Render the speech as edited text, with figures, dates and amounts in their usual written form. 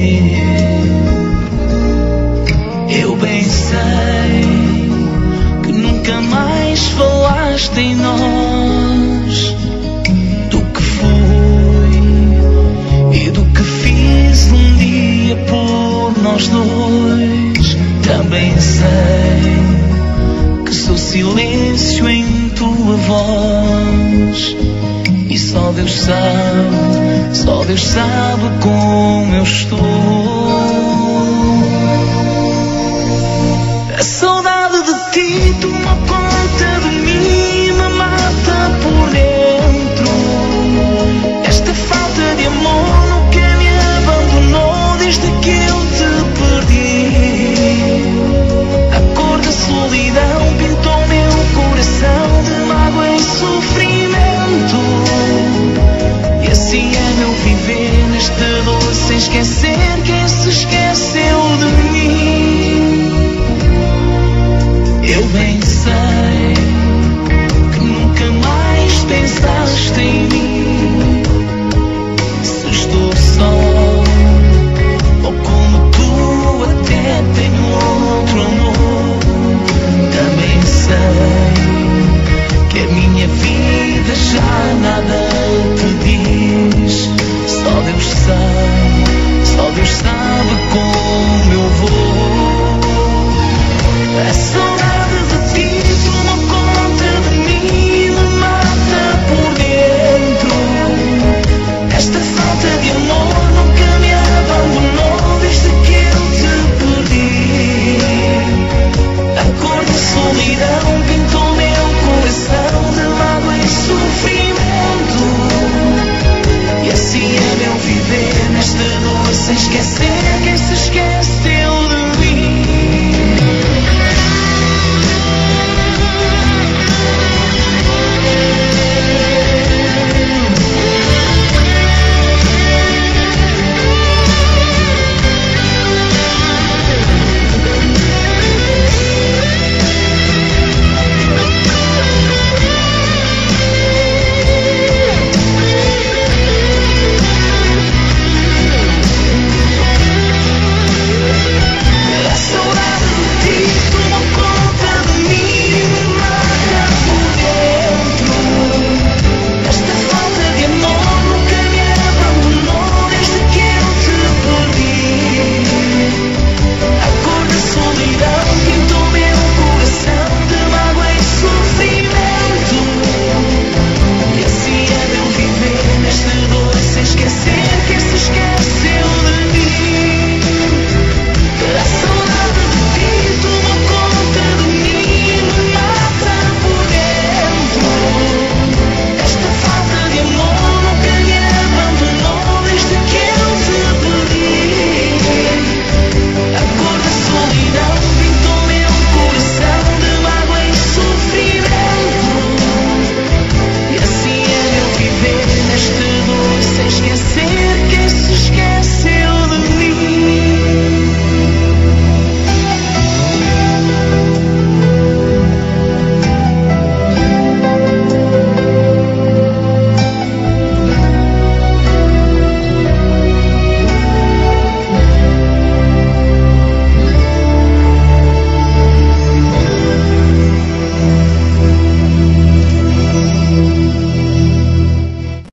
Eu bem sei que nunca mais falaste em nós, do que fui e do que fiz um dia por nós dois. Também sei que sou silêncio em tua voz, e só Deus sabe como eu estou. A saudade de ti toma conta de mim, me mata por dentro. Esta falta de amor nunca me abandonou desde que eu te perdi. A cor da solidão pintou meu coração de mágoa e sofrimento. E assim é meu viver nesta dor, sem esquecer quem se esqueceu de mim. Eu bem sei que nunca mais pensaste em mim. Se estou só, ou como tu até tenho outro amor. Também sei que a minha vida já nada te diz. Só Deus sabe como eu vou. A saudade de ti toma conta de mim, me mata por dentro. Esta falta de amor nunca me abandonou desde que eu te perdi. A cor da solidão pintou meu coração de mágoa e sofrimento. E assim é meu viver nesta dor, sem esquecer quem se esqueceu de mim. Esquecer